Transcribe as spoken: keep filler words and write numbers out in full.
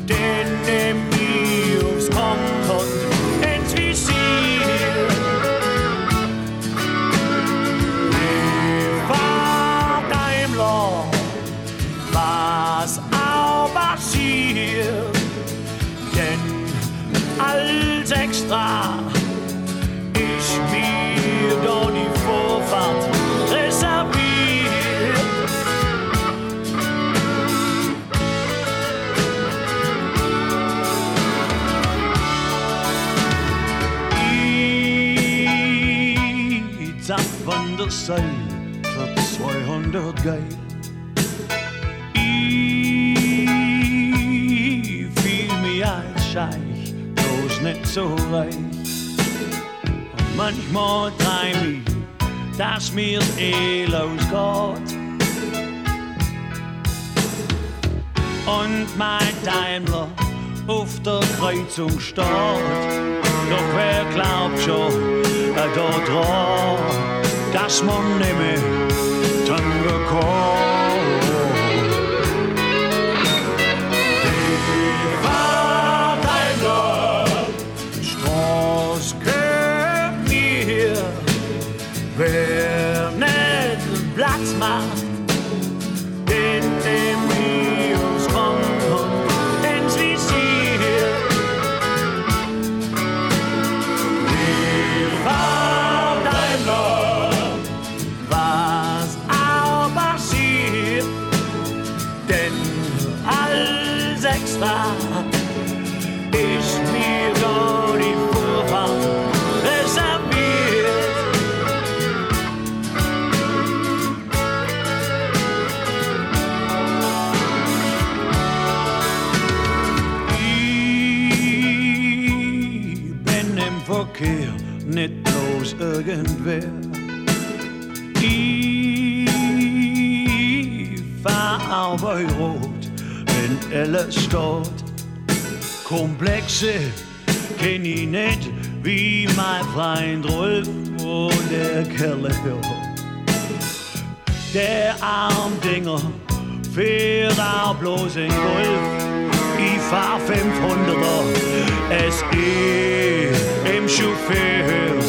den Mios kommt und ins Visier. War Daimler, was auch passiert, denn als extra ich mir doch die Vorfahrt reserviert. Ich zapp von der Seil für zweihundert Geil. Ich fühl mich als Scheich, bloß nicht so reich. Und manchmal träum ich, dass mir's eh losgeht. Und mein Daimler auf der Kreuzung steht. Doch wer glaubt schon, da dran, dass man nicht mehr tangen kann. War Daimler, Straße gehört mir, wer nicht Platz macht, in dem Mios kommt und ins Visier. War Daimler, was auch passiert, denn als extra ist mir da die Vorfahrt reserviert. Ich bin im Verkehr, nicht bloß irgendwer. Ich fahr auf Rot, wenn alles steht. Komplexe kenn ich nicht, wie mein Freund Rolf und der Kerle hört. Der Armdinger fährt auch bloß in Golf. Ich fahr fünfhunderter S E im Chauffeur